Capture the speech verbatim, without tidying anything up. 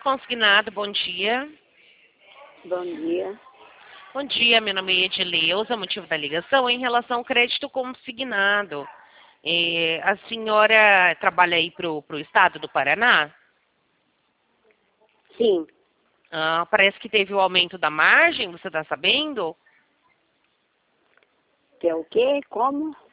Consignado, bom dia. Bom dia. Bom dia, meu nome é Edileuza, motivo da ligação é em relação ao crédito consignado. É, a senhora trabalha aí para o estado do Paraná? Sim. Ah, parece que teve o aumento da margem, você está sabendo? Que é o quê? Como?